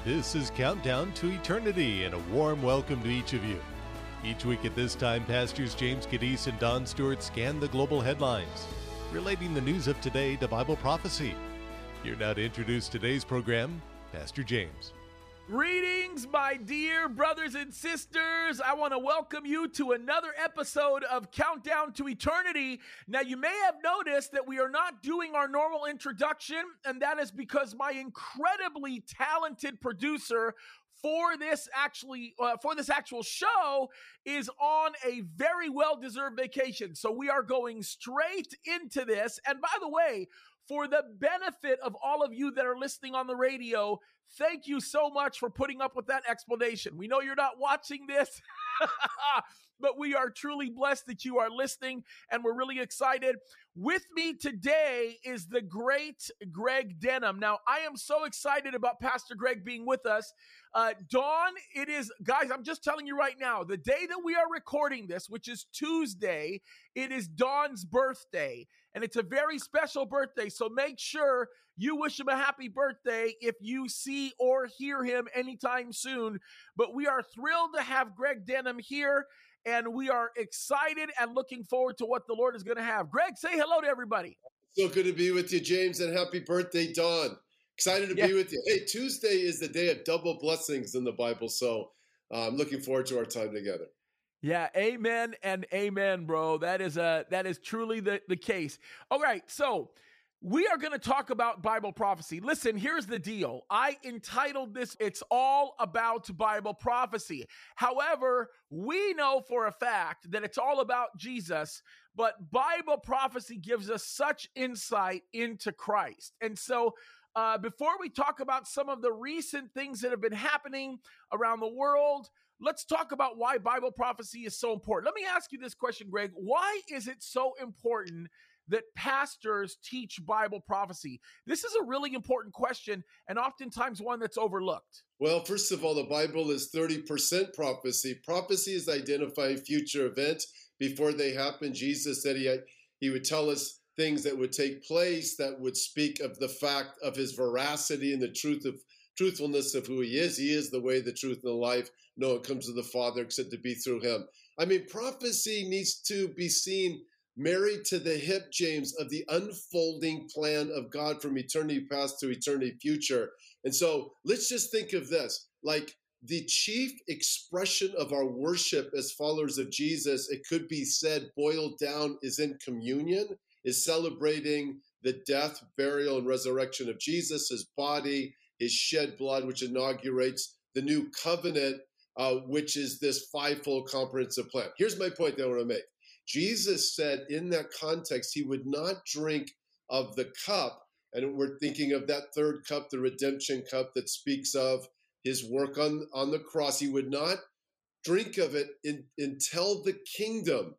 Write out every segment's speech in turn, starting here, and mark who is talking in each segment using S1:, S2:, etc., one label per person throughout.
S1: This is Countdown to Eternity, and a warm welcome to each of you. Each week at this time, Pastors James Cadiz and Don Stewart scan the global headlines, relating the news of today to Bible prophecy. Here now to introduce today's program, Pastor James.
S2: Greetings, my dear brothers and sisters. I want to welcome you to another episode of Countdown to Eternity. Now, you may have noticed that we are not doing our normal introduction, and that is because my incredibly talented producer for this actual show is on a very well-deserved vacation. So we are going straight into this. And by the way, for the benefit of all of you that are listening on the radio, thank you so much for putting up with that explanation. We know you're not watching this, but we are truly blessed that you are listening, and we're really excited. With me today is the great Greg Denham. Now, I am so excited about Pastor Greg being with us. Dawn, it is, guys, I'm just telling you right now, the day that we are recording this, which is Tuesday, it is Dawn's birthday, and it's a very special birthday, so make sure you wish him a happy birthday if you see or hear him anytime soon. But we are thrilled to have Greg Denham here, and we are excited and looking forward to what the Lord is going to have. Greg, say hello to everybody.
S3: So good to be with you, James, and happy birthday, Dawn. Excited to be with you. Hey, Tuesday is the day of double blessings in the Bible, so I'm looking forward to our time together.
S2: Yeah, amen and amen, bro. That is truly the case. All right, so we are going to talk about Bible prophecy. Listen, here's the deal. I entitled this, It's All About Bible Prophecy. However, we know for a fact that it's all about Jesus, but Bible prophecy gives us such insight into Christ. And so before we talk about some of the recent things that have been happening around the world, let's talk about why Bible prophecy is so important. Let me ask you this question, Greg. Why is it so important that pastors teach Bible prophecy? This is a really important question, and oftentimes one that's overlooked.
S3: Well, first of all, the Bible is 30% prophecy. Prophecy is identifying future events before they happen. Jesus said he would tell us things that would take place that would speak of the fact of his veracity and the truthfulness of who he is. He is the way, the truth, and the life. No one comes to the Father except to be through him. I mean, prophecy needs to be seen married to the hip, James, of the unfolding plan of God from eternity past to eternity future. And so let's just think of this, like the chief expression of our worship as followers of Jesus, it could be said, boiled down, is in communion, is celebrating the death, burial, and resurrection of Jesus, his body, his shed blood, which inaugurates the new covenant, which is this fivefold comprehensive plan. Here's my point that I want to make. Jesus said in that context, he would not drink of the cup, and we're thinking of that third cup, the redemption cup that speaks of his work on the cross. He would not drink of it until the kingdom.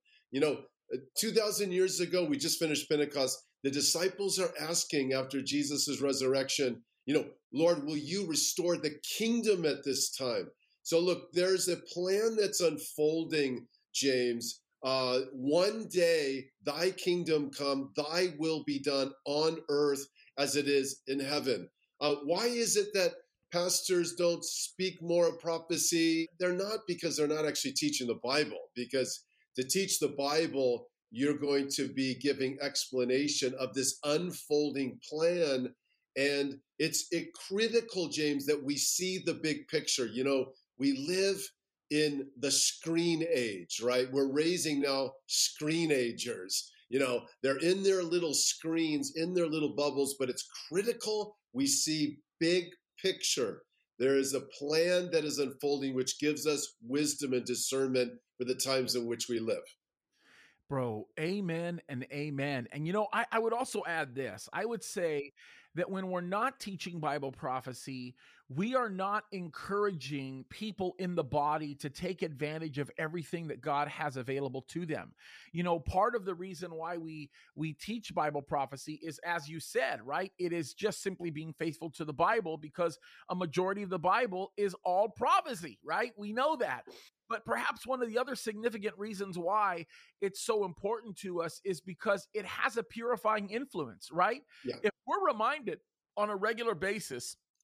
S3: 2,000 years ago, we just finished Pentecost. The disciples are asking after Jesus' resurrection, Lord, will you restore the kingdom at this time? So look, there's a plan that's unfolding, James. One day, thy kingdom come, thy will be done on earth as it is in heaven. Why is it that pastors don't speak more of prophecy? They're not, because they're not actually teaching the Bible. Because to teach the Bible, you're going to be giving explanation of this unfolding plan. And it's critical, James, that we see the big picture. We live in the screen age, right? We're raising now screen agers. They're in their little screens, in their little bubbles, but it's critical we see big picture. There is a plan that is unfolding, which gives us wisdom and discernment for the times in which we live.
S2: Bro, amen and amen. And I would also add this. I would say that when we're not teaching Bible prophecy, we are not encouraging people in the body to take advantage of everything that God has available to them. Part of the reason why we teach Bible prophecy is, as you said, right? It is just simply being faithful to the Bible, because a majority of the Bible is all prophecy, right? We know that. But perhaps one of the other significant reasons why it's so important to us is because it has a purifying influence, right?
S3: Yeah.
S2: If we're reminded on a regular basis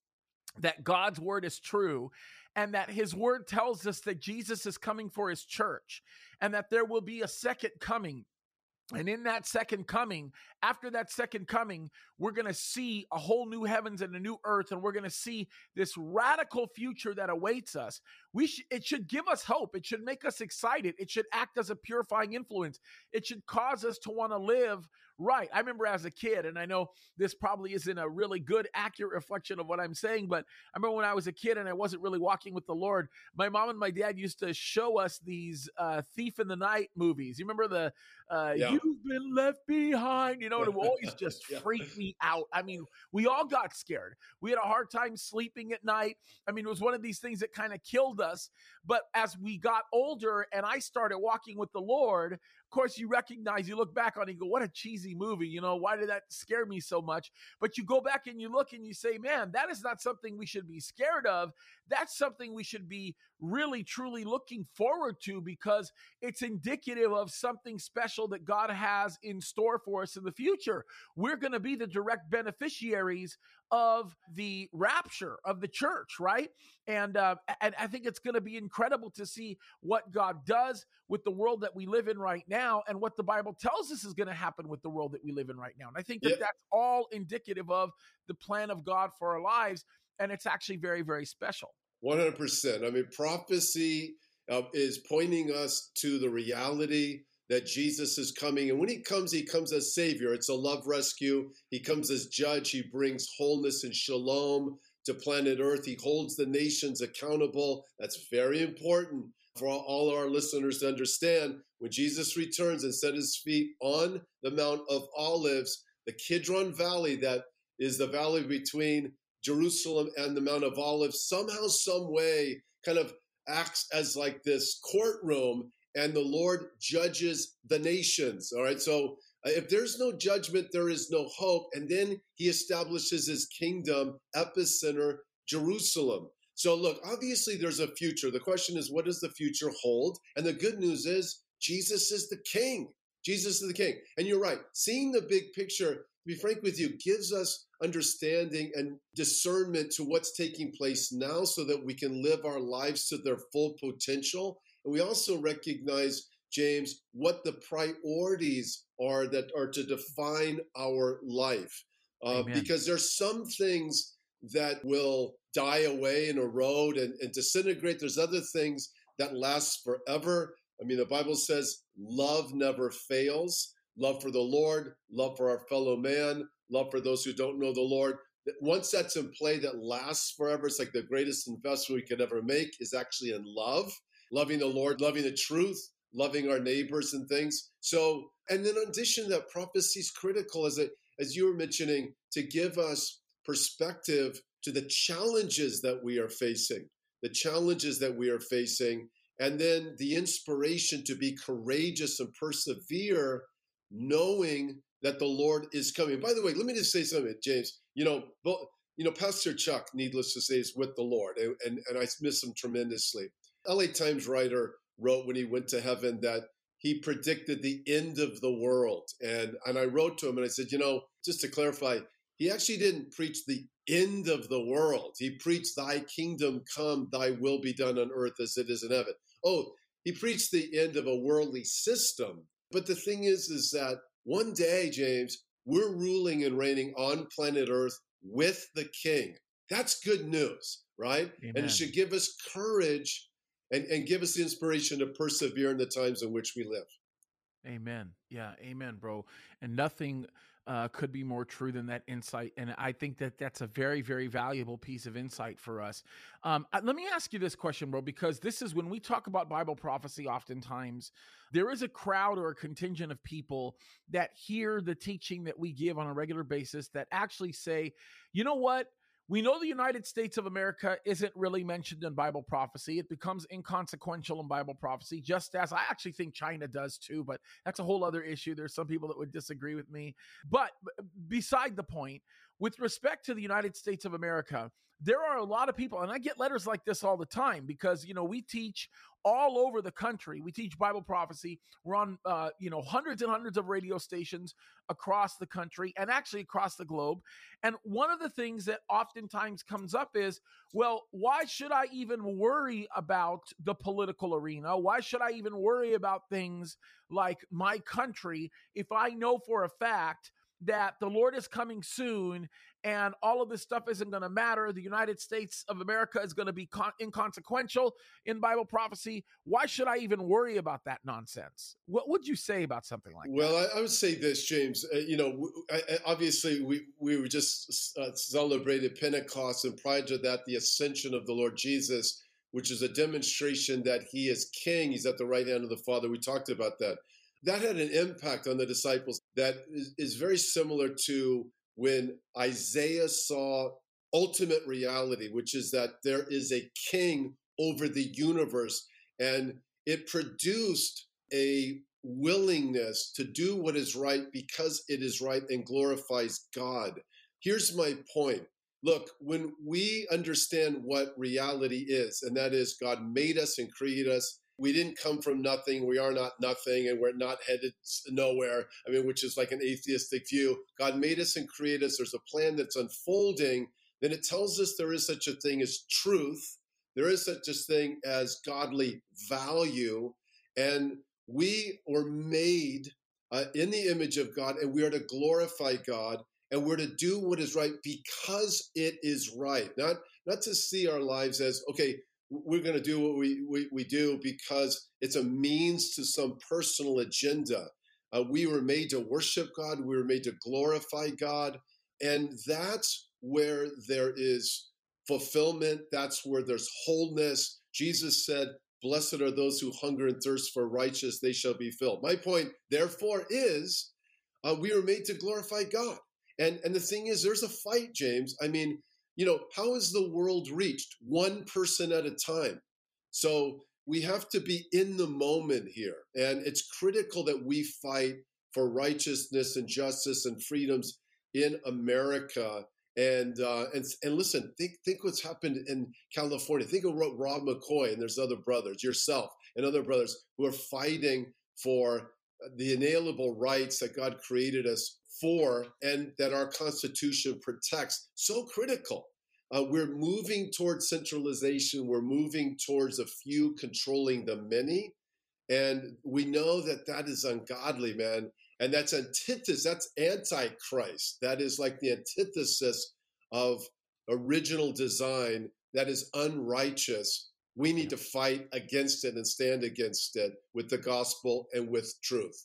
S2: that God's word is true, and that his word tells us that Jesus is coming for his church, and that there will be a second coming. And in that second coming, after that second coming, we're going to see a whole new heavens and a new earth, and we're going to see this radical future that awaits us. It should give us hope. It should make us excited. It should act as a purifying influence. It should cause us to want to live right. I remember as a kid, and I know this probably isn't a really good, accurate reflection of what I'm saying, but I remember when I was a kid and I wasn't really walking with the Lord, my mom and my dad used to show us these Thief in the Night movies. You remember the You've Been Left Behind, and it would always just freak me out. I mean, we all got scared. We had a hard time sleeping at night. I mean, it was one of these things that kind of killed us. But as we got older and I started walking with the Lord, of course, you look back on it and go, what a cheesy movie. Why did that scare me so much? But you go back and you look and you say, man, that is not something we should be scared of. That's something we should be really, truly looking forward to, because it's indicative of something special that God has in store for us in the future. We're going to be the direct beneficiaries of the rapture of the church, right? And I think it's going to be incredible to see what God does with the world that we live in right now, and what the Bible tells us is going to happen with the world that we live in right now. And I think that that's all indicative of the plan of God for our lives, and it's actually very, very special.
S3: 100%. I mean, prophecy is pointing us to the reality that Jesus is coming. And when he comes as Savior. It's a love rescue. He comes as judge. He brings wholeness and shalom to planet Earth. He holds the nations accountable. That's very important for all our listeners to understand. When Jesus returns and set his feet on the Mount of Olives, the Kidron Valley, that is the valley between Jerusalem and the Mount of Olives, somehow, some way kind of acts as like this courtroom, and the Lord judges the nations. All right. So if there's no judgment, there is no hope. And then he establishes his kingdom, epicenter, Jerusalem. So look, obviously there's a future. The question is, what does the future hold? And the good news is Jesus is the king. Jesus is the king. And you're right. Seeing the big picture, to be frank with you, gives us understanding and discernment to what's taking place now, so that we can live our lives to their full potential. And we also recognize, James, what the priorities are that are to define our life. Because there's some things that will die away and erode and disintegrate. There's other things that last forever. I mean, the Bible says love never fails. Love for the Lord, love for our fellow man, love for those who don't know the Lord. Once that's in play, that lasts forever. It's like the greatest investment we could ever make is actually in love, loving the Lord, loving the truth, loving our neighbors and things. So, and then in addition to that, prophecy is critical, as you were mentioning, to give us perspective to the challenges that we are facing, and then the inspiration to be courageous and persevere, knowing that the Lord is coming. By the way, let me just say something, James. Pastor Chuck, needless to say, is with the Lord, and I miss him tremendously. LA Times writer wrote when he went to heaven that he predicted the end of the world. And I wrote to him and I said, just to clarify, he actually didn't preach the end of the world. He preached, thy kingdom come, thy will be done on earth as it is in heaven. Oh, he preached the end of a worldly system. But the thing is that one day, James, we're ruling and reigning on planet Earth with the King. That's good news, right?
S2: Amen.
S3: And it should give us courage and give us the inspiration to persevere in the times in which we live.
S2: Amen. Yeah, amen, bro. And nothing could be more true than that insight. And I think that that's a very, very valuable piece of insight for us. Let me ask you this question, bro, because this is when we talk about Bible prophecy, oftentimes there is a crowd or a contingent of people that hear the teaching that we give on a regular basis that actually say, you know what? We know the United States of America isn't really mentioned in Bible prophecy. It becomes inconsequential in Bible prophecy, just as I actually think China does too, but that's a whole other issue. There's some people that would disagree with me. But beside the point, with respect to the United States of America, there are a lot of people, and I get letters like this all the time because, we teach all over the country. We teach Bible prophecy. We're on, hundreds and hundreds of radio stations across the country and actually across the globe. And one of the things that oftentimes comes up is, well, why should I even worry about the political arena? Why should I even worry about things like my country if I know for a fact that the Lord is coming soon and all of this stuff isn't going to matter? The United States of America is going to be inconsequential in Bible prophecy. Why should I even worry about that nonsense? What would you say about something like that?
S3: Well, I would say this, James. Obviously, we were just celebrated Pentecost, and prior to that, the ascension of the Lord Jesus, which is a demonstration that he is king. He's at the right hand of the Father. We talked about that. That had an impact on the disciples that is very similar to when Isaiah saw ultimate reality, which is that there is a king over the universe, and it produced a willingness to do what is right because it is right and glorifies God. Here's my point. Look, when we understand what reality is, and that is God made us and created us, we didn't come from nothing. We are not nothing, and we're not headed nowhere. Which is like an atheistic view. God made us and created us. There's a plan that's unfolding. Then it tells us there is such a thing as truth. There is such a thing as godly value. And we were made in the image of God, and we are to glorify God, and we're to do what is right because it is right. Not to see our lives as, okay, we're going to do what we do because it's a means to some personal agenda. We were made to worship God. We were made to glorify God. And that's where there is fulfillment. That's where there's wholeness. Jesus said, "Blessed are those who hunger and thirst for righteousness, they shall be filled." My point, therefore, is we were made to glorify God. And the thing is, there's a fight, James. How is the world reached? One person at a time. So we have to be in the moment here. And it's critical that we fight for righteousness and justice and freedoms in America. And listen, think what's happened in California. Think of Rob McCoy and there's other brothers, yourself and other brothers who are fighting for the inalienable rights that God created us for and that our Constitution protects. So critical. We're moving towards centralization. We're moving towards a few controlling the many. And we know that is ungodly, man. And that's antithesis. That's antichrist. That is like the antithesis of original design. That is unrighteous. We need to fight against it and stand against it with the gospel and with truth.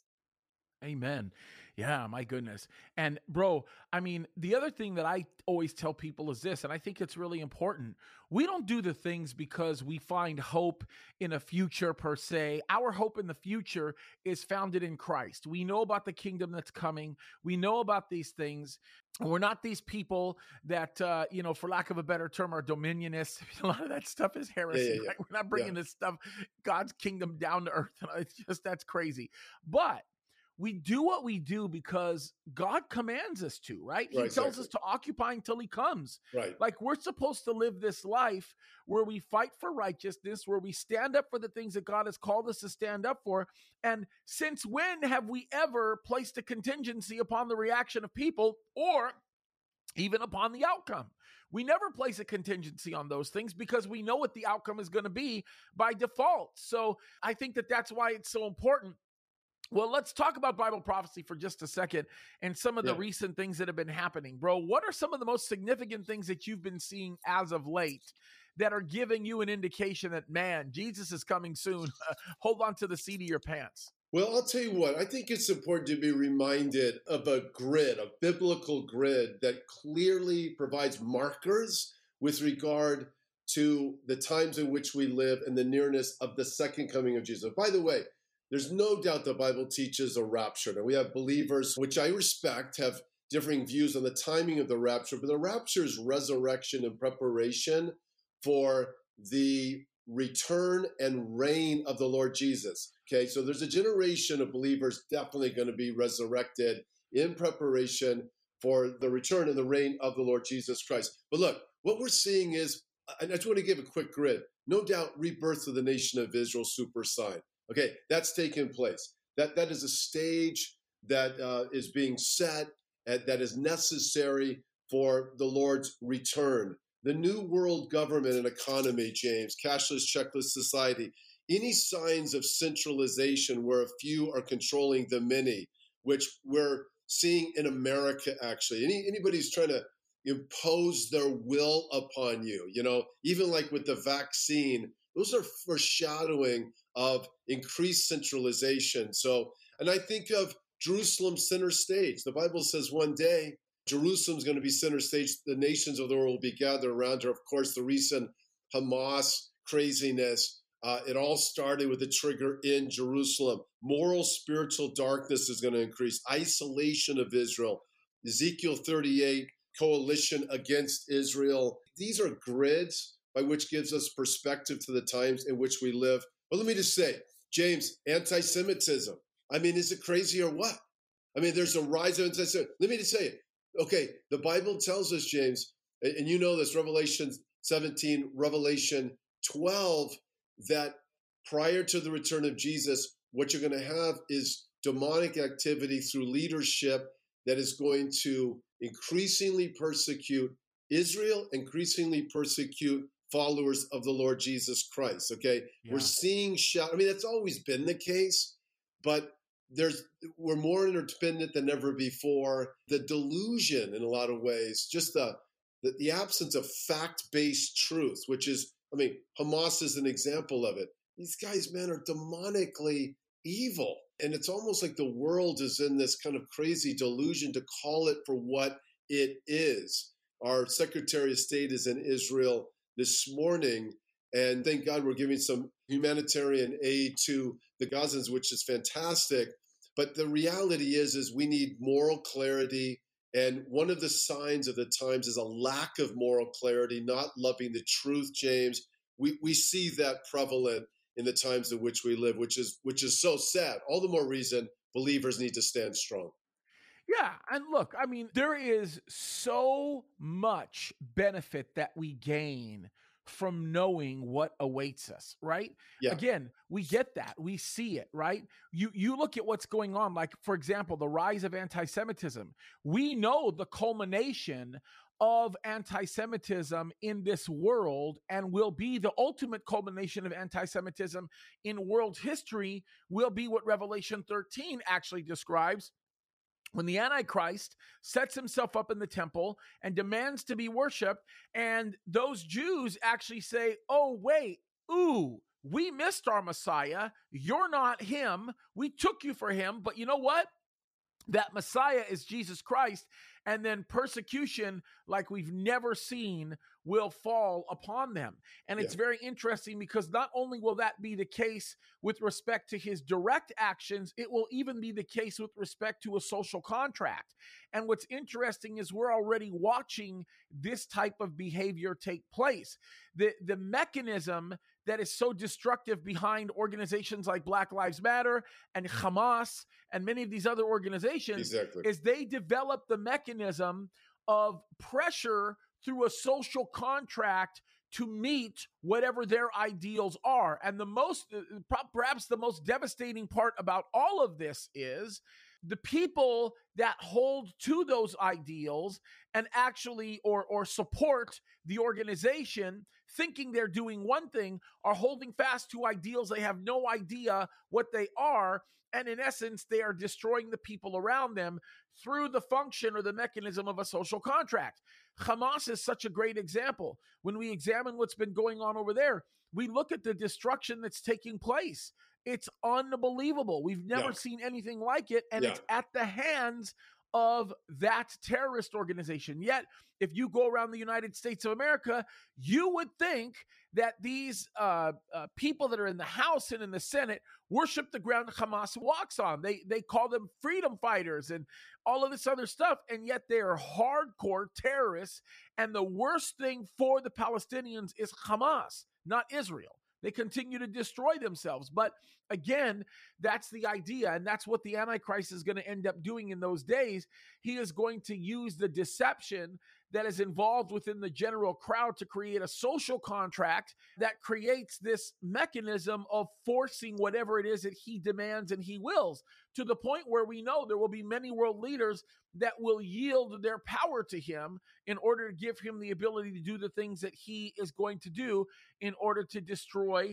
S2: Amen. Yeah, my goodness. And bro, the other thing that I always tell people is this, and I think it's really important. We don't do the things because we find hope in a future per se. Our hope in the future is founded in Christ. We know about the kingdom that's coming. We know about these things. We're not these people that, for lack of a better term, are dominionists. A lot of that stuff is heresy. Yeah. Right? We're not bringing this stuff, God's kingdom down to earth. It's just, that's crazy. But we do what we do because God commands us to, right? He tells us to occupy until he comes.
S3: Right.
S2: Like we're supposed to live this life where we fight for righteousness, where we stand up for the things that God has called us to stand up for. And since when have we ever placed a contingency upon the reaction of people or even upon the outcome? We never place a contingency on those things because we know what the outcome is going to be by default. So I think that's why it's so important. Well, let's talk about Bible prophecy for just a second and some of the recent things that have been happening. Bro, what are some of the most significant things that you've been seeing as of late that are giving you an indication that, man, Jesus is coming soon? Hold on to the seat of your pants.
S3: Well, I'll tell you what, I think it's important to be reminded of a grid, a biblical grid that clearly provides markers with regard to the times in which we live and the nearness of the second coming of Jesus. By the way, there's no doubt the Bible teaches a rapture. Now, we have believers, which I respect, have differing views on the timing of the rapture, but the rapture is resurrection and preparation for the return and reign of the Lord Jesus. Okay, so there's a generation of believers definitely going to be resurrected in preparation for the return and the reign of the Lord Jesus Christ. But look, what we're seeing is, I just want to give a quick grid. No doubt, rebirth of the nation of Israel, super sign. Okay, that's taken place. That is a stage that is being set, that is necessary for the Lord's return. The new world government and economy, James, cashless, checkless society, any signs of centralization where a few are controlling the many, which we're seeing in America, actually. Anybody who's trying to impose their will upon you, even like with the vaccine, those are foreshadowing of increased centralization. So, and I think of Jerusalem center stage. The Bible says one day Jerusalem's going to be center stage. The nations of the world will be gathered around her. Of course, the recent Hamas craziness, it all started with a trigger in Jerusalem. Moral, spiritual darkness is going to increase. Isolation of Israel. Ezekiel 38, coalition against Israel. These are grids by which gives us perspective to the times in which we live. But let me just say, James, anti-Semitism. I mean, is it crazy or what? I mean, there's a rise of anti-Semitism. Let me just say it. Okay, the Bible tells us, James, and you know this, Revelation 17, Revelation 12, that prior to the return of Jesus, what you're going to have is demonic activity through leadership that is going to increasingly persecute Israel, increasingly persecute followers of the Lord Jesus Christ. Okay, yeah. We're seeing that's always been the case, but we're more interdependent than ever before. The delusion, in a lot of ways, just the absence of fact-based truth, which is, Hamas is an example of it. These guys, man, are demonically evil. And it's almost like the world is in this kind of crazy delusion to call it for what it is. Our Secretary of State is in Israel this morning, and thank God we're giving some humanitarian aid to the Gazans, which is fantastic. But the reality is we need moral clarity. And one of the signs of the times is a lack of moral clarity, not loving the truth, James. We see that prevalent in the times in which we live, which is so sad. All the more reason believers need to stand strong.
S2: Yeah, and look, there is so much benefit that we gain from knowing what awaits us, right? Yeah. Again, we get that. We see it, right? You look at what's going on, like, for example, the rise of anti-Semitism. We know the culmination of anti-Semitism in this world, and will be the ultimate culmination of anti-Semitism in world history, will be what Revelation 13 actually describes, when the Antichrist sets himself up in the temple and demands to be worshiped, and those Jews actually say, oh, wait, we missed our Messiah. You're not him. We took you for him, but you know what? That Messiah is Jesus Christ, and then persecution like we've never seen will fall upon them. And it's very interesting, because not only will that be the case with respect to his direct actions, it will even be the case with respect to a social contract. And what's interesting is we're already watching this type of behavior take place. The mechanism that is so destructive behind organizations like Black Lives Matter and Hamas and many of these other organizations is they develop the mechanism of pressure through a social contract to meet whatever their ideals are. And perhaps the most devastating part about all of this is the people that hold to those ideals and actually or support the organization, thinking they're doing one thing, are holding fast to ideals they have no idea what they are. And in essence, they are destroying the people around them through the function or the mechanism of a social contract. Hamas is such a great example. When we examine what's been going on over there, we look at the destruction that's taking place. It's unbelievable. We've never seen anything like it, and it's at the hands of that terrorist organization. Yet, if you go around the United States of America, you would think that these people that are in the House and in the Senate worship the ground Hamas walks on. They call them freedom fighters and all of this other stuff, and yet they are hardcore terrorists. And the worst thing for the Palestinians is Hamas, not Israel. They continue to destroy themselves. But again, that's the idea. And that's what the Antichrist is going to end up doing in those days. He is going to use the deception that is involved within the general crowd to create a social contract that creates this mechanism of forcing whatever it is that he demands and he wills, to the point where we know there will be many world leaders that will yield their power to him in order to give him the ability to do the things that he is going to do in order to destroy,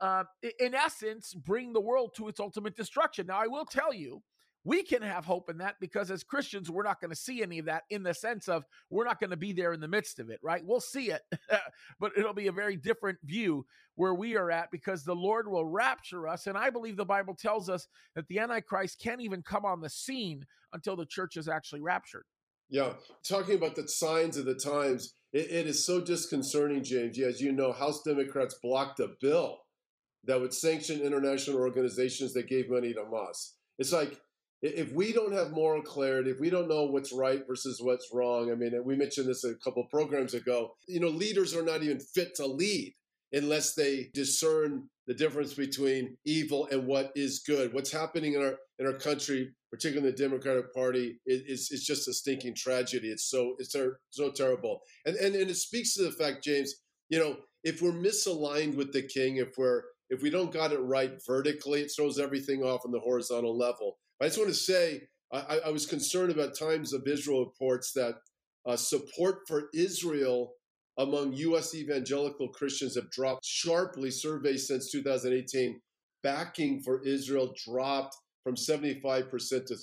S2: in essence, bring the world to its ultimate destruction. Now, I will tell you, we can have hope in that because as Christians, we're not going to see any of that, in the sense of we're not going to be there in the midst of it, right? We'll see it, but it'll be a very different view where we are at, because the Lord will rapture us. And I believe the Bible tells us that the Antichrist can't even come on the scene until the church is actually raptured.
S3: Yeah, talking about the signs of the times, it is so disconcerting, James. As you know, House Democrats blocked a bill that would sanction international organizations that gave money to Hamas. It's like, if we don't have moral clarity, if we don't know what's right versus what's wrong, I mean, we mentioned this a couple programs ago, leaders are not even fit to lead unless they discern the difference between evil and what is good. What's happening in our country, particularly in the Democratic Party, is just a stinking tragedy. It's so terrible. And it speaks to the fact, James, if we're misaligned with the king, if we don't got it right vertically, it throws everything off on the horizontal level. I just want to say, I was concerned about Times of Israel reports that support for Israel among U.S. evangelical Christians have dropped sharply. Surveys since 2018, backing for Israel dropped from 75% to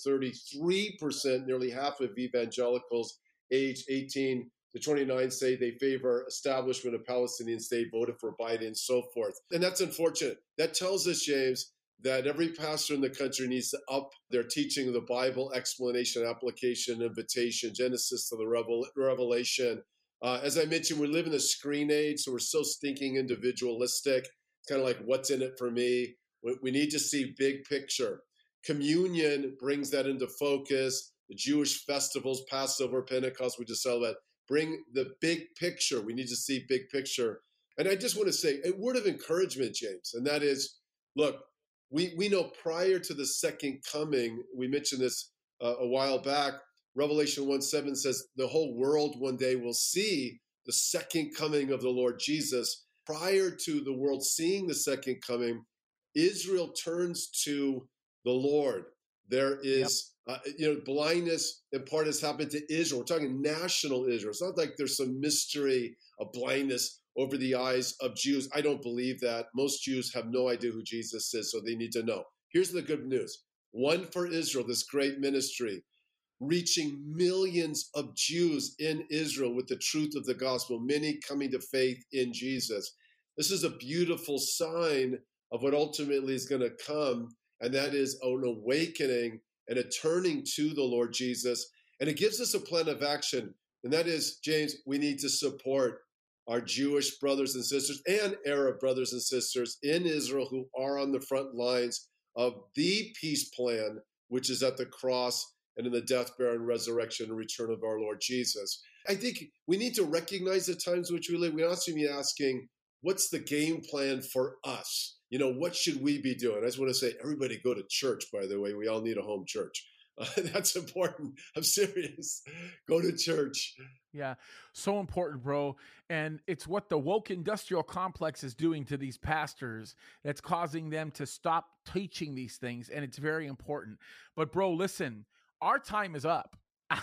S3: 33%. Nearly half of evangelicals aged 18 to 29 say they favor establishment of Palestinian state, voted for Biden, and so forth. And that's unfortunate. That tells us, James, that every pastor in the country needs to up their teaching of the Bible, explanation, application, invitation, Genesis to the Revelation. As I mentioned, we live in the screen age, so we're so stinking individualistic. It's kind of like, what's in it for me? We need to see big picture. Communion brings that into focus. The Jewish festivals, Passover, Pentecost, we just saw that, bring the big picture. We need to see big picture. And I just want to say a word of encouragement, James, and that is, look, we know prior to the second coming, we mentioned this a while back, Revelation 1:7 says the whole world one day will see the second coming of the Lord Jesus. Prior to the world seeing the second coming, Israel turns to the Lord. There is, blindness in part has happened to Israel. We're talking national Israel. It's not like there's some mystery of blindness over the eyes of Jews. I don't believe that. Most Jews have no idea who Jesus is, so they need to know. Here's the good news. One for Israel, this great ministry, reaching millions of Jews in Israel with the truth of the gospel, many coming to faith in Jesus. This is a beautiful sign of what ultimately is going to come, and that is an awakening and a turning to the Lord Jesus. And it gives us a plan of action, and that is, James, we need to support our Jewish brothers and sisters and Arab brothers and sisters in Israel who are on the front lines of the peace plan, which is at the cross and in the death, burial, and resurrection and return of our Lord Jesus. I think we need to recognize the times in which we live. We also need to be asking, what's the game plan for us? What should we be doing? I just want to say, everybody go to church, by the way. We all need a home church. That's important. I'm serious. Go to church.
S2: Yeah, so important, bro. And it's what the woke industrial complex is doing to these pastors that's causing them to stop teaching these things. And it's very important. But bro, listen, our time is up.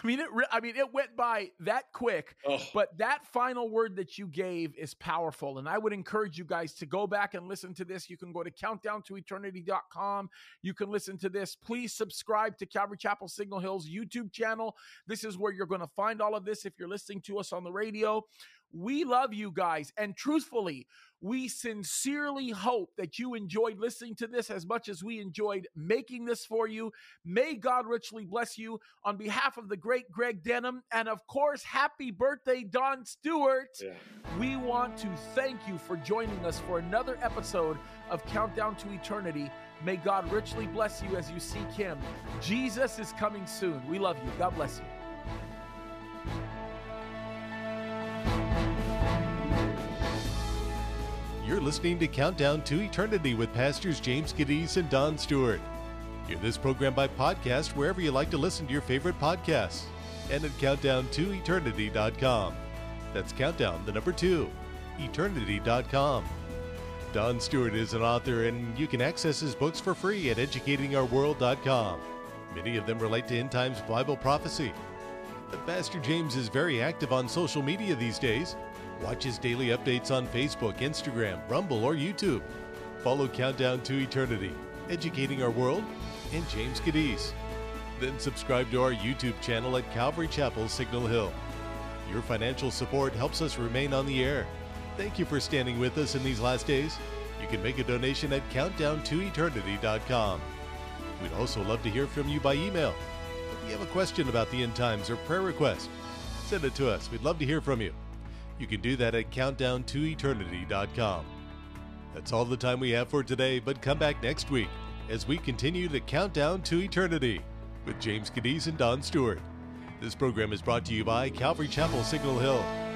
S2: It went by that quick, but that final word that you gave is powerful. And I would encourage you guys to go back and listen to this. You can go to countdowntoeternity.com. You can listen to this. Please subscribe to Calvary Chapel Signal Hills YouTube channel. This is where you're going to find all of this if you're listening to us on the radio. We love you guys. And truthfully, we sincerely hope that you enjoyed listening to this as much as we enjoyed making this for you. May God richly bless you. On behalf of the great Greg Denham, and of course, happy birthday, Don Stewart. Yeah. We want to thank you for joining us for another episode of Countdown to Eternity. May God richly bless you as you seek him. Jesus is coming soon. We love you. God bless you.
S1: You're listening to Countdown to Eternity with Pastors James Cadiz and Don Stewart. Hear this program by podcast wherever you like to listen to your favorite podcasts and at countdown2eternity.com. That's countdown, the number 2, eternity.com. Don Stewart is an author, and you can access his books for free at educatingourworld.com. Many of them relate to end times Bible prophecy. But Pastor James is very active on social media these days. Watch his daily updates on Facebook, Instagram, Rumble, or YouTube. Follow Countdown to Eternity, Educating Our World, and James Cadiz. Then subscribe to our YouTube channel at Calvary Chapel, Signal Hill. Your financial support helps us remain on the air. Thank you for standing with us in these last days. You can make a donation at countdown2eternity.com. We'd also love to hear from you by email. If you have a question about the end times or prayer request, send it to us. We'd love to hear from you. You can do that at countdown2eternity.com. That's all the time we have for today, but come back next week as we continue to count down to eternity with James Cadiz and Don Stewart. This program is brought to you by Calvary Chapel, Signal Hill.